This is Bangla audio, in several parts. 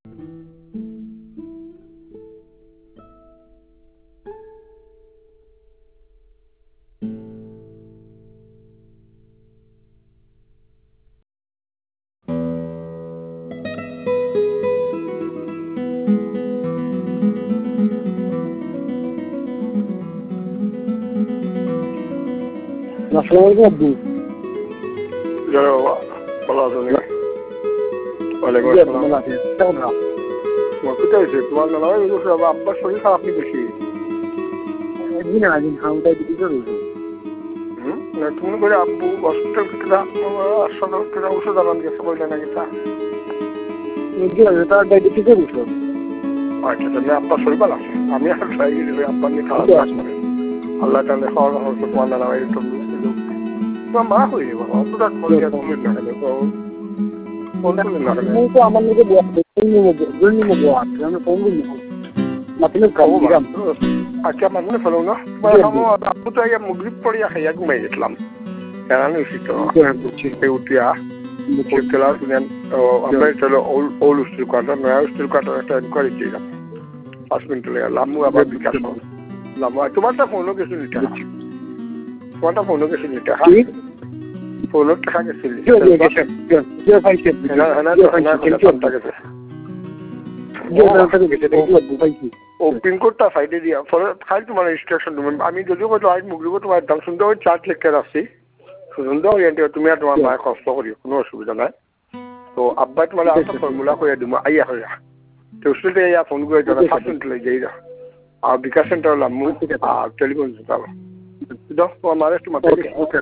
আসসালামু আলাইকুম আব্বু। ভালো আছো নাকি? ওয়ালাইকুম আসসালাম। তোমার কোথায় হয়েছে? তোমার নানা ভাই আব্বার শরীর খারাপ নি বেশি? একদিন আগে খাওয়াটাই দিতে চলছে। তুমি করে আব্বু হসপিটাল থেকে ওষুধ আনান গেছে বললে নাকি তা? তার ডায়াবেটিসের ওষুধ। আচ্ছা তাহলে আব্বার শরীর ভালো আছে। আমি আর ট্রাই করি আব্বার নিয়ে খাওয়া আসবে। আল্লাহ তাহলে খাওয়া হচ্ছে তোমার নানা ভাই একটু তোমার মা হয়ে যাবো অতটা খরচ তুমি না খেলে তো আমার নিজে আচ্ছা মানুষ ফেলো না আপু তো মুগরিব পড়িয়া খাইয়া ঘুমাই গেছিলাম জানানো উচিত উঠিয়া খেলা শুনেন আমরা চলো ওল্ড স্টিল কোয়ার্টার নয়া স্টিল কোয়ার্টার একটা এনকোয়ারি দিলাম 5 মিনিট লেগে লামু আবার বিকাশ লামু তোমারটা ফোনও গেছে নিতে তোমারটা ফোনও গেছে নিতে ফোনের টাকা গেছিল পিনকোডটা সাইডে দিয়া খাই তোমার ইনস্ট্রাকশন আমি যদিও কত আইট মুগরিব তোমার একদম সুন্দর চার্ট লিখে রাখছি সুন্দর তুমি আর তোমার মায়ের কষ্ট করি কোনো অসুবিধা নাই তো আব্বাই তোমার একটা ফর্মুলা করে দিব আইয়া হইয়া তো উসলে ইয়া ফোন করে জানা 5 মিনিট লেগে যাই আর বিকাশ সেন্টার হলাম আর টেলিফোন সেন্টার দাও তোমার মায়ের একটু মাথায় ওকে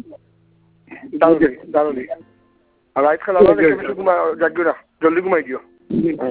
দাঁড়ানি আর রাইট খেলা জলদি ঘুমাই দিও